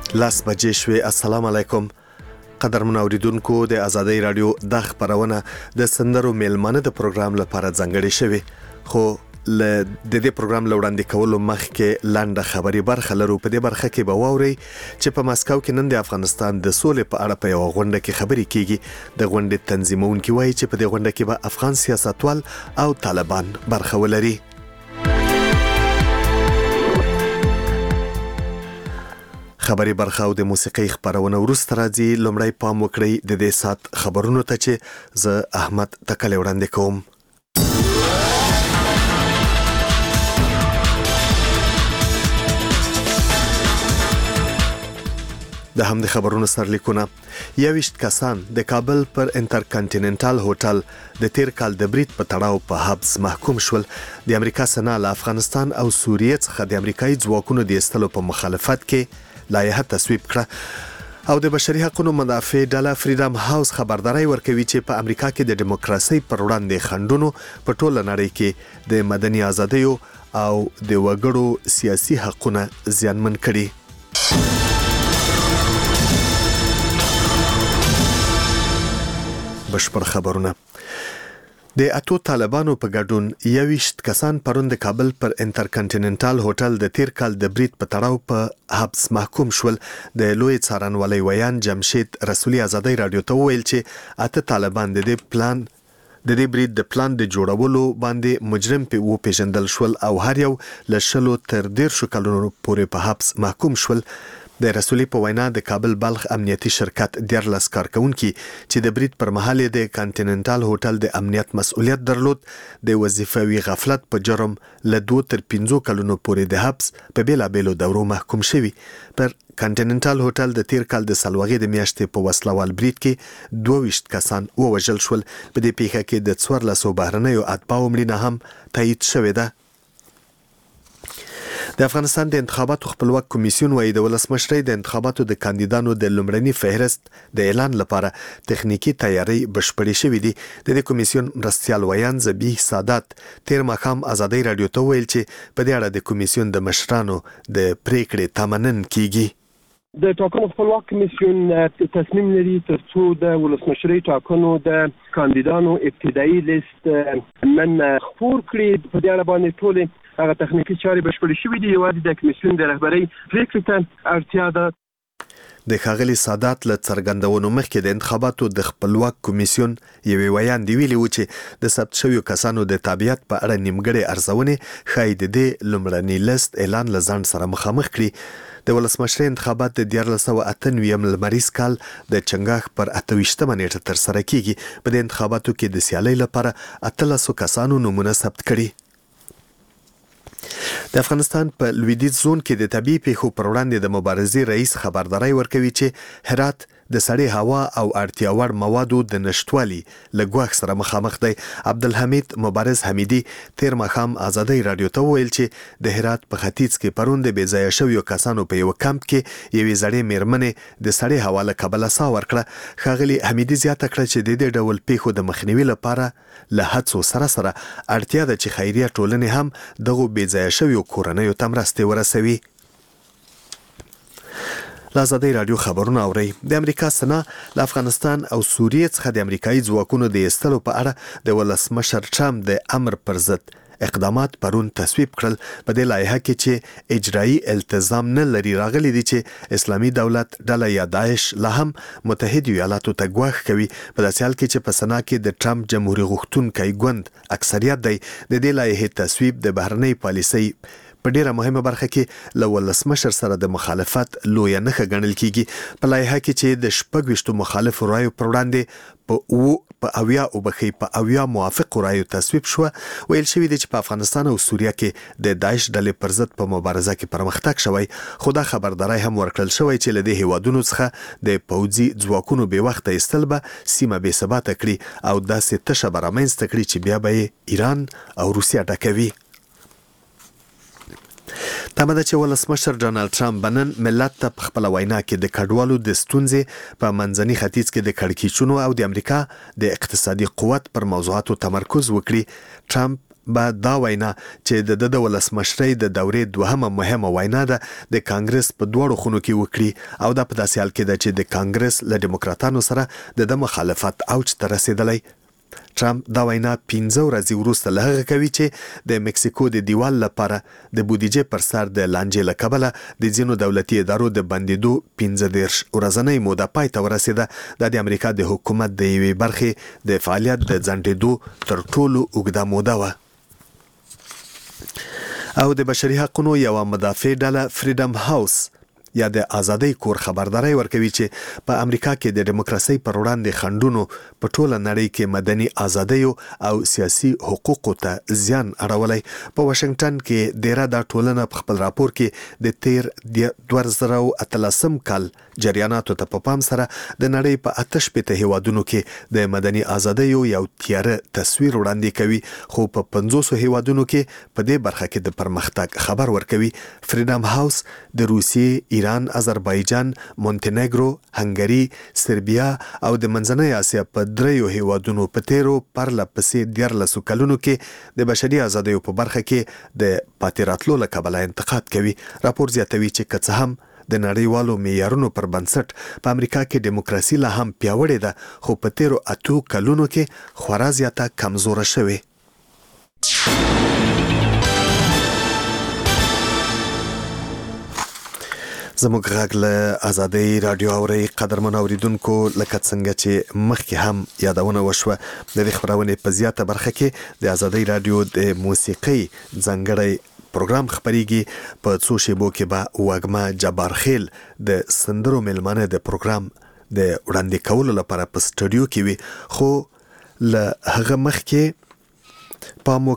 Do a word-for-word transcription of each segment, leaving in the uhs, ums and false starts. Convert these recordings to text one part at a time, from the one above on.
لاس بجې شوې. السلام علیکم قدرمن اوریدونکو، د آزادۍ رادیو د خبرونه د سندرو میلمانه د پروګرام لپاره ځانګړې شوی، خو ل د دې پروګرام لوړاندې کولو مخکې لنډه خبري برخه لرو. په دې برخه کې به واوري چې په ماسکو کې نن د افغانستان د سولې په اړه په یو غونډه کې خبري کیږي. د غونډې تنظیمونکي وایي چې په دې غونډه کې به افغان سیاستوال او طالبان برخه ولري. خبري برخه او د موسیقي خبرونه ورسته راځي. لومړی پام وکړئ د دې سات خبرونو ته چې زه احمد تکل وړاندې کوم. د هم د خبرونو سرلیکونه. یویشت کسان د کابل پر انټرکانټیننټال هوټل د تیر کال د برید په تړاو په حبس محکوم شول. د امریکا سنا له افغانستان او سوریې څخه د امریکایي ځواکونو د ایستلو په مخالفت کې لایحه تصویب کړه. او د بشري حقوقو مدافع ډله فریډم هاوس خبرداري ورکوي چې په امریکا کې د دیموکراسي پر وړاندې خنډونو په ټوله نړۍ کې د مدني ازادیو او د وګړو سیاسي حقوقونه زیانمن کړي. بشپړ خبرونه. د اتو طالبانو په ګډون یویشت کسان پرون د کابل پر انټرکانټیننټال هوټل د تیر کال د برید په تړاو په حبس محکوم شول. د لوی څارنوالۍ ویان جمشید رسولي آزادۍ رادیو ته وویل چې اته طالبان د دې پلان د دې برید د پلان د جوړولو باندې مجرم په و پیژندل شول او هر یو له شلو تر ډیر کلونو پورې په حبس محکوم شول. د رسولي په وینا د کابل بلخ امنیتي شرکت دیارلس کارکونکي چې د برید پر مهال د کانټیننټال هوټل د امنیت مسؤلیت درلود د وظیفوي غفلت په جرم له دوه تر پنځه کلونو پورې د حبس په بیلابېلو دورو محکوم شوی. پر کانټیننټال هوټل د تیر کال د سلوغې د میاشتې په وسلوال برید کې دوه ویشت کسان ووژل شول. په دې پیښه کې د څوارلسو بهرنیو اتباعو مړینه هم تایید شوې ده. د افغانستان د انتخاباتو خپلواک کمیسیون وايي د ولسمشرۍ د انتخاباتو د کاندیدانو د لومړني فهرست د اعلان لپاره تخنیکی تیاری بشپړې شوې دي. د دې کمیسیون مرستیال ویان زبیح سادات تیر ماښام آزادۍ رادیو ته ویل چې په دې اړه د کمیسیون د مشرانو د پریکړې تمنن کیږي. د ټاکنو خپلواک کمیسیون تصمیم لري ترڅو د ولسمشرۍ ټاکنو د کاندیدانو ابتدایي لیست نن خپور کړي. په دې اړه باندې ټول هغه تخنیکی چارې بشپړې شوې دي. یوازې د کمیسیون د رهبرۍ پریکړې ته اړتیا ده. د ښاغلي سادات له څرګندونو مخکې د انتخاباتو د خپلواک کمیسیون یوې ویاندې ویلي و چې د ثبت شویو کسانو د تابعیت په اړه نیمګړې ارزونې ښایي د دې لومړني لیست اعلان له ځان سره مخامخ کړي. د ولسمشرۍ انتخابات د دیارلس سوه اته نوي لمریز کال د چنګاښ پر اته ویشتمه نیټه ترسره کیږي. په دې انتخاباتو کې د سیالۍ لپاره اتلسو کسانو نومونه ثبت کړي. د افغانستان په لویدیځ زون کې د طبي پیښو پر وړاندې د مبارزې رئیس خبرداري ورکوي چې هرات د سړې هوا او اړتیا وړ موادو د نشټوالي له ګواښ سره مخامخ دی. عبدالحمید مبارز حمیدي تیر ماښام آزادۍ رادیو ته وویل چې د هرات په ختیځ کې پرون د بې ځایه شویو کسانو په یو کمپ کې یوې زړې میرمنې د سړې هوا له کبله ساه ورکړه. ښاغلي حمیدي زیاته کړه چې د دې ډول پیښو د مخنیوي لپاره له هڅو سره سره اړتیا ده چې خیریه ټولنې هم دغو بې ځایه شویو کورنیو ته مرستې ورسوي. آزادۍ رادیو خبرونه اوري. د امریکا سنا له افغانستان او سوریې څخه د امریکایي ځواکونو د ایستلو په اړه د ولسمشر ټرمپ د امر پر ضد اقدامات پرون تصویب کړل. په دې لایحه کې چې اجرایی التزام نه لري راغلي دي چې اسلامي دولت ډله یا داعش لا هم متحد ایالاتو ته ګواښ کوي. په داسې حال کې چې په سنا کې د ټرمپ جمهوریت غوښتونکی ګوند اکثریت دی. د دې لایحې تصویب د بهرنۍ پالیسۍ په ډیره مهمه برخه کې له ولسمشر سره د مخالفت لویه نښه ګڼل کیږي. په لایحه کې چې د شپږ ویشتو مخالفو رایو پر وړاندې په او په اویا او بخي په اویا موافق رایو تصویب شو. ویل شوی دی چې په افغانستان او سوریه کې د داعش ډلې پر ضد په مبارزه کې پرمختګ شوی. خو دا خبرداري هم ورکړل شوی چې له دې هیوادونو څخه د پوځي ځواکونو بې وخته ایستل به سیمه بې ثباته کړي او داسې تشه به رامنځته کړي چې بیا به ایران او روسیه ډکوي. تمه ده چې ولسمشر ډانلډ ټرمپ بنن ملت ته په خپل وینا کې د کډوالو د ستونزې په منځني ختیځ کې د کړکېچونو او د امریکا د اقتصادي قوت پر موضوعاتو تمرکز وکړي. ټرمپ به دا وینا چې د د ولسمشرۍ د دورې دوهمه مهمه وینا ده د کانګرس په دوړو خونو کې وکړي او دا په داسې حال کې ده چې د کانګرس له ډیموکراتانو سره د مخالفت اوج ته رسیدلی. ټرمپ دا وینا پنځه ورځې وروسته له هغه کوي چې د مکسیکو د دیوال لپاره د بودیجې پر سر د لانجې له کبله د ځینو دولتي ادارو د بندېدو پنځه دېرش ورځنۍ موده پای ته ورسېده. دا د امریکا د حکومت د یوې برخې د فعالیت د ځنډېدو تر ټولو اوږده موده وه. او د بشري حقوقو یوه مدافع ډله فریډم هاوس یا د آزادۍ کور خبرداري ورکوي چې په امریکا کې د دیموکراسي پر وړاندې خنډونو په ټوله نړۍ کې مدني آزادۍ او سیاسي حقوقو ته زیان اړولی. په واشنگټن کې ډیره دا ټولنه په خپل راپور کې د تیر دوه زره اتلسم کال جریاناتو ته په پام سره د نړۍ په اته شپېته هیوادونو کې د مدني آزادۍ یو تیاره تصویر وړاندې کوي، خو په پنځوس هیوادونو کې په دې برخه کې د پرمختګ خبر ورکوي. فریډم هاوس د روسیې، ایران، آذربایجان، مونټینګرو، هنګری، سربیا او د منځنۍ اسیا په دریو هیوادونو په تیرو پرله پسې دیارلسو کلونو کې د بشري آزادیو په برخه کې د پاتې راتلو له کبله انتقاد کوي. راپور زیاتوي چې که څه هم د نړیوالو معیارونو پر بنسټ په امریکا کې دیموکراسي لا هم پیاوړې ده، خو په تیرو اتو کلونو کې خورا زیاته کمزوره شوې. زموږ غږ له آزادۍ رادیو اورئ. قدرمن اوریدونکو، لکه څنګه چې مخکې هم یادونه وشوه، د دې خپرونې په زیاته برخه کې د آزادۍ رادیو د موسیقۍ ځانګړی پروګرام خپریږي. په څو شیبو کې به وږمه جبار خیل د سندرو میلمانه د پروګرام د وړاندې کولو لپاره په سټوډیو کې وي، خو له هغه مخکې پام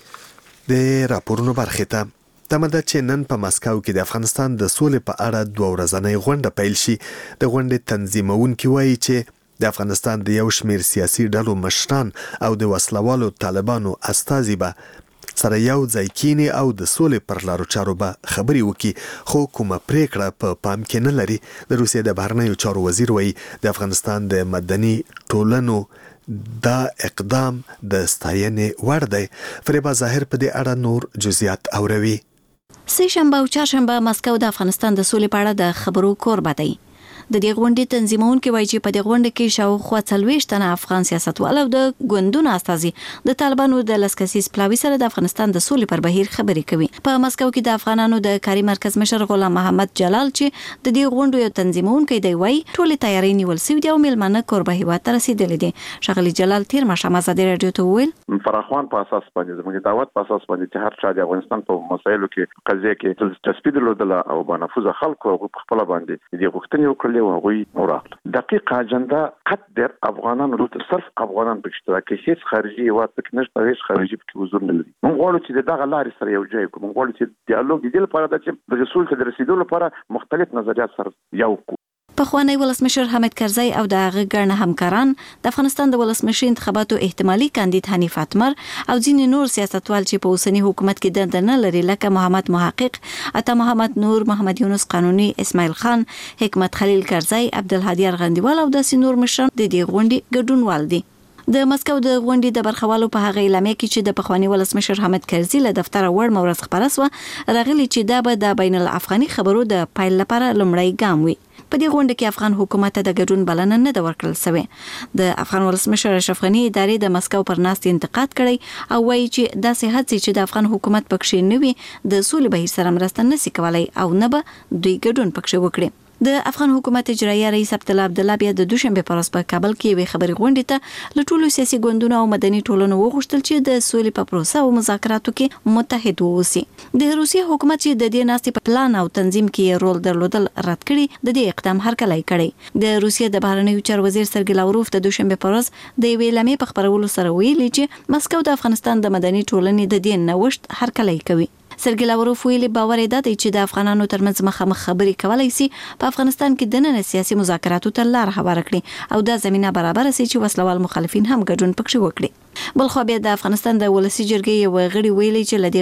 وکړئ د راپورونو برخې ته. تمه ده چې نن په مسکو کې د افغانستان د سولې په اړه دوه ورځنۍ غونډه پیل شي. د غونډې تنظیمونکي وایي چې د افغانستان د یو شمېر سیاسي ډلو مشران او د وسلوالو طالبانو استازي به سره یو ځای کینی او د سولې پر لارو چارو به خبرې وکړي، خو کومه پریکړه په پام کې نه لري. د روسیې د بهرنیو چارو وزیر وایي د افغانستان د مدني ټولنو دا اقدام د ستاینې وړ دی. فریبا ظاهر په دې اړه نور جزئیات اوروي. سه شنبه او چهارشنبه مسکو د افغانستان د سولې په اړه د خبرو کوربه دی. د دې غونډې تنظیمونکي وایي چې په دې غونډه کې شاوخوا څلوېښت تنه افغان سیاستوال او د ګوندونو استازي د طالبانو د لسکسیز پلاوي سره د افغانستان د سولې پر بهیر خبرې کوي. په مسکو کې د افغانانو د کاري مرکز مشر غلام محمد جلال چې د دې غونډې یو تنظیمونکي دی وایي ټولې تیاری نیول سوي دي او میلمانه کوربه هیواد ته رسیدلي دي. شغلي جلال تیر ماښام آزادۍ رادیو ته وویل فراخوان په اساس باندې زموږ دعوت په اساس باندې چې هر چا د افغانستان په مسایلو کې قضیه کې تسپید لرله او بنفوذ خلکو او خپل باندې د غوښتنې وکړلې او هغوی دقیق اجندا قدر افغانان رو صرف افغانان په اشتراک کې هیڅ خارجي هیواد پکې نشته، هیڅ خارجي پکې حضور نه لري. موږ غواړو چې دغه لارې سره یو ځای کوو. موږ غواړو چې ډیالوګ دې لپاره د چې د رسول ته رسیدو لپاره مختلف نظریات سره یو کو. پخوانی ولسمشر حامد کرزی او د هغه ګڼ همکاران د افغانستان د ولسمشر انتخاباتو احتمالي کاندید حنیف اتمر او ځینې نور سیاستوال چې په اوسنی حکومت کې دنده نه لري لکه محمد محقق، عطا محمد نور، محمد یونس قانوني، اسماعیل خان، حکمت خلیل کرزی، عبدالهادي ارغندیوال او داسې نور مشران د دې غونډې ګډونوال دي. د مسکو د غونډې د برخوالو په هغه اعلامیه کې چې د پخوانی ولسمشر حامد کرزي له دفتر وړ مورز خبره سوه راغلي چې دا به د بین الافغاني خبرو د پایل لپاره لومړی ګام وي. په دې غونډه کې افغان حکومت ته د ګډون بلنه نه ده ورکړل شوې. د افغان ولسمشر اشرف غني ادارې د مسکو پر ناست انتقاد کړی او وایي چې داسې هڅې چې د افغان حکومت پکښې نه وي د سولې بهیر سره مرسته نشي کولای او نه به دوی ګډون پکښې وکړي. د افغان حکومت اجرایي رئیس عبدالله عبدالله بیا د دوشنبه په ورځ په کابل کې یوې خبري غونډې ته له ټولو سیاسي ګوندونو او مدني ټولنو وغوښتل چې د سولې په پروسه او مذاکراتو کې متحد واوسي. د روسیې حکومت چې د دې ناستې په پلان او تنظیم کې رول درلودل رد کړي، د دې اقدام هرکلی کړی. د روسیې د بهرنیو چارو وزیر سرګی لاوروف د دوشنبه په ورځ د یوې اعلامیې په خپرولو سره ویلي چې مسکو د افغانستان د مدني ټولنې د دې نوښت هرکلی کوي. سرګی لاوروف ویلي باور یې دی چې د افغانانو ترمنځ مخامخ خبرې کولای شي په افغانستان کې د نن سیاسي مذاکراتو ته لار هواره کړي او دا زمينه برابر شي چې وسلوال مخالفین هم ګډون پکښې وکړي. بل خو بیا د افغانستان د ولسی جرګې یو غړي ویلي چې لدې غونډې لوی تمین نسی کېدای. نذیر احمد سي تیر ماښام آزادۍ رادیو ته داسې ویل. د افغانستان د ولسی جرګې یو غړي ویلي چې لدې غونډې لوی تمین نسی کېدای. نذیر احمد سي تیر ماښام آزادۍ رادیو ته داسې ویل.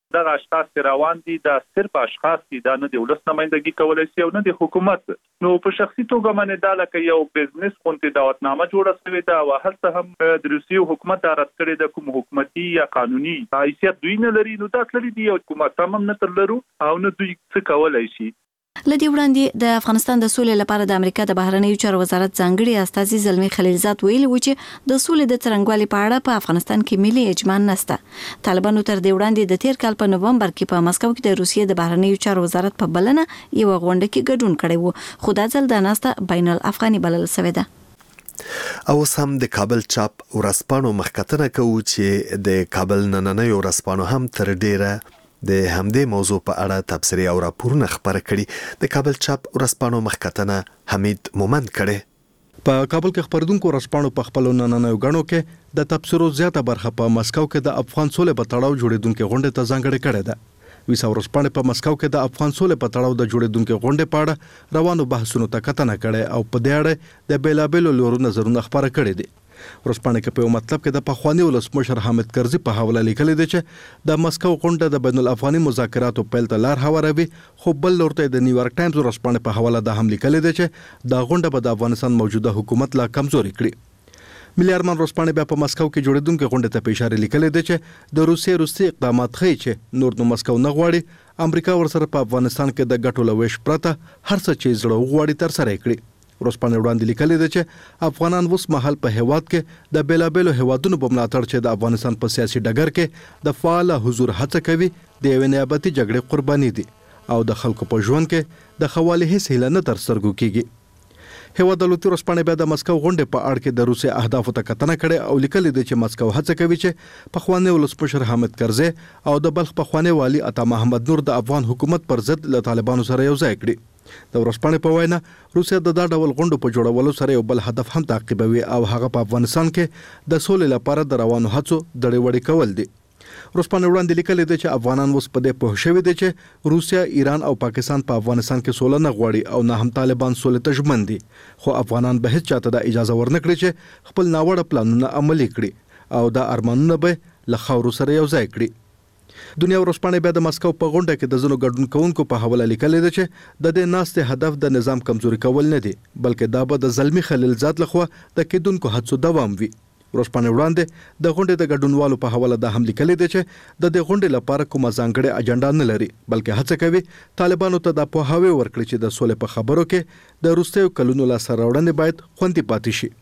دغه اشخاص روان دي دا صرف اشخاص دي دا نه د ولس نمائندګي کولای شي او نه د حکومت. نو په شخصي توګه باندې دا لکه یو بزنس غونډه دعوتنامه جوړه شوې ده او هلته هم د روسي حکومت رد کړی د کوم حکومتي یا قانوني حیثیت دوی نه لري. نو دا تللی دی او حکومت هم نه تلرو او نه دوی څه کولای شي. لدی وړاندې د افغانستان د سولې لپاره د امریکا د بهرنیو چارو وزارت ځانګړي استازي زلمی خلیلزاد ویلي و چې د سولې د څرنګوالي په اړه په افغانستان کې ملي اجماع نشته. طالبانو تر دې وړاندې د تیر کال په نوومبر کې په مسکو کې د روسیې د بهرنیو چارو وزارت په بلنه یو غونډه کې ګډون کړی و، خو دا ځل د ناسته بین الافغاني بلل شوې ده. او سم د کابل چاپ ورسپانو مخکتنه کوي چې د کابل نننۍ ورسپانو هم تر ډیره د همدې موضوع په اړه تبصرې او راپورونه خبره کړي. د کابل چاپ ورسپانو مخکتنه حمید مومند کړي. په کابل کې خبردونکو ورسپانو په خپل نننۍ غړو کې د تبصرو زیاته برخه په مسکو کې د افغان سولې په تړاو جوړیدونکو غونډې ته ځانګړې کړې ده. ویسا ورسپانو په مسکو کې د افغان سولې په تړاو د جوړیدونکو غونډې په اړه روانو بحثونو ته کتنه کړې او په دې اړه د بیلابېلو لورو نظرونه خبره کړي دي. ورسپانه کې په یو مطلب کې د پخوانی ولسمشر حامد کرزي په حواله لیکل دي چې د مسکو غونډه د بین الافغاني مذاکراتو پیل ته لار هواروي، خو بل لورته د نیویارک ټایمز ورسپانه په حواله د هم لیکل دي چې د غونډه په د افغانستان موجوده حکومت لا کمزوري کړي. ملي ارمان ورسپانه بیا په مسکو کې جوړیدونکو غونډه ته په اشاره لیکل دي چې د روسي روسي اقدامات ښیي چې نور نو مسکو نه غواړي امریکا ورسره په افغانستان کې د ګټو لويش پرته هر څه چې زړه غواړي تر سره کړي. ورسپانه وړاندې لیکل دي چې افغانان اوس مهال په هیواد کې د بیلابېلو هیوادونو په ملاتړ چې د افغانستان په سیاسي ډګر کې د فعال حضور هڅه کوي د یو نیابتي جګړې قرباني دي او د خلکو په ژوند کې د خوالي هیڅ هیله نه تر سترګو کیږي. هیواد دولتي ورسپانه بیا د مسکو غونډې په اړه کې د روسي اهدافو ته کتنه کړې او لیکل دي چې مسکو هڅه کوي چې پخوانی ولسمشر حامد کرزي او د بلخ پخوانی والی عطا محمد نور د افغان حکومت پر ضد له طالبانو سره یو ځای کړي. د ورسپانه په وینا روسیا د دا ډول غونډو په جوړولو سره یو بل هدف هم تعقیبوي او هغه په افغانستان کې د سولې لپاره د روانو هڅو دړې وړې کول دي. ورسپانه وړاندې لیکل دي چې افغانان اوس په دې پوه شوي دي چې روسیا، ایران او پاکستان په افغانستان کې سوله نه غواړي او نه هم طالبان سولې ته ژمن دي، خو افغانان به هیڅ چاته د اجازه ورنکړي چې خپل ناوړه پلانونه عملي کړي او د ارمانونه به له خاورو سره یو ځای کړي. دنیا ورسپانه بیا د مسکو په غونډه کې د زنو ګډون کوونکو په حواله لیکل دي چې د دې ناستې هدف د نظام کمزوري کول نه دي، بلکې دا به د زلمی خلیلزاد لخوا د کېدونکو هڅو دوام وي. ورسپانه وړاندې د غونډې د ګډونوالو په حواله د هم لیکل دي چې د دې غونډې لپاره کومه ځانګړې اجنډا نه لري، بلکې هڅه کوي طالبانو ته د پوهاوی ورکړي چې د سولې په خبرو کې د روسیو کلونو لا سره وړاندې باید خوندي پاتې شي.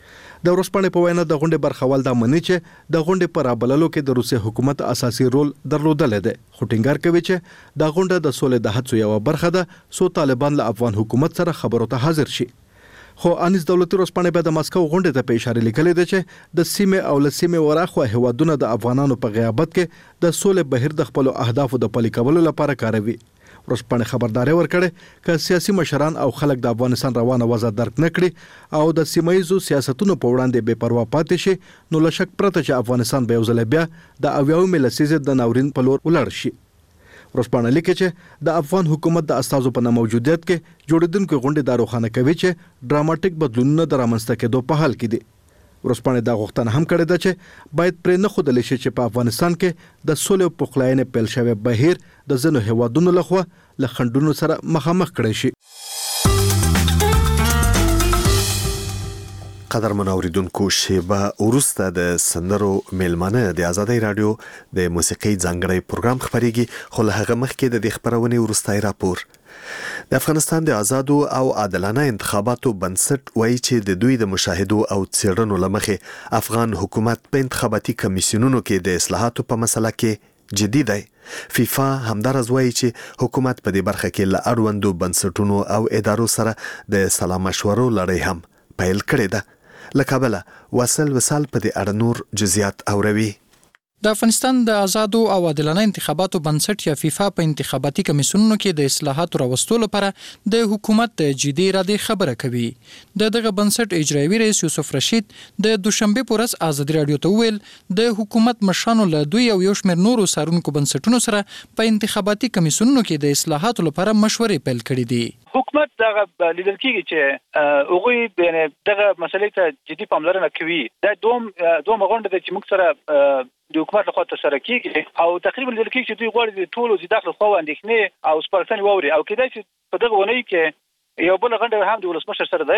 د ورسپانه په وینا د غونډې برخوال دا مني چې د غونډې پر ابللو کې د روسي حکومت اساسي رول درلودل دي، خو ټینګار کوي چې د غونډه د سولې د هڅو یو برخه ده سو طالبان له افغان حکومت سره خبرو ته حاضر شي. خو انیس دولتي ورسپانه بیا د مسکو غونډې ته په اشاره لیکل دي چې د سیمه او لسیمه وراخو هیوادونو د افغانانو په غیابت کې د سولې بهیر د خپل اهدافو د پلي کولو لپاره کاروي. ورسپانه خبرداري ورکړي چې سیاسي مشران او خلک د افغانستان روانه وضع درک نکړي او د سیمایي سیاستونو په وړاندې بے پروا پاتې شي، نو لشک پرته چې افغانستان به یو ځل بیا د اویاومې لسیزې د ناورین په لور ولاړ شي. ورسپانه لیکي چې د افغان حکومت د استازو په موجودیت کې جوړیدونکو غونډې د روښانه کوي چې ډراماټیک بدلونونه د رامنځته کېدو په حال کې دي. ورسپانه دا غوښتنه هم کړې ده چې باید پرې نه ښودل شي چې په افغانستان کې د سولې او پخلاینې پیل شوی بهیر د ځینو هیوادونو لخوا له خنډونو سره مخامخ کړی شي. قدرمن اوریدونکو، شیبه وروسته د سندرو میلمانه د آزادۍ رادیو د موسیقي ځانګړی پروګرام خبريږي، خو له هغه مخکې د دې خبرونې وروستای راپور. د افغانستان د آزادو او عادلانه انتخاباتو بنسټ وایي چې د دوی د مشاهدو او څېړنو لمخې افغان حکومت په انتخاباتي کمیسیونونو کې د اصلاحاتو په مسله کې جدي دی. فیفا همدارز وایي چې حکومت په دې برخه کې له اړوندو بنسټونو او ادارو سره د سلا مشورو لړۍ هم پیل کړې ده. له کابله واصل وصال په دې اړه نور جزئیات اوروي. د افغانستان د آزادو او عادلانه انتخاباتو بنسټ یا فیفا په انتخاباتي کمیسیونونو کې د اصلاحاتو راوستلو لپاره د حکومت د جدي ارادې خبره کوي. د دغه بنسټ اجرایوي رئیس یوسف رشید د دوشنبه په ورځ آزادۍ رادیو ته وویل د حکومت مشرانو له دوی او یو شمېر نورو څارونکو بنسټونو سره په انتخاباتي کمیسیونونو کې د اصلاحاتو لپاره مشورې پیل کړې دي. حکومت دغه لیدل کیږي چې هغه بینه دغه مسلې ته جدي پاملرنه کوي دا دوم دوم غونډه چې موږ سره د حکومت لخوا تر کیږي او تقریبا لیدل کیږي چې دوی غواړي د ټولو د داخل خو اندېښنې او سپارښتنې ووري او کېدای شي په دغه ونې کې یو بل غونډه هم د ولسمشر سره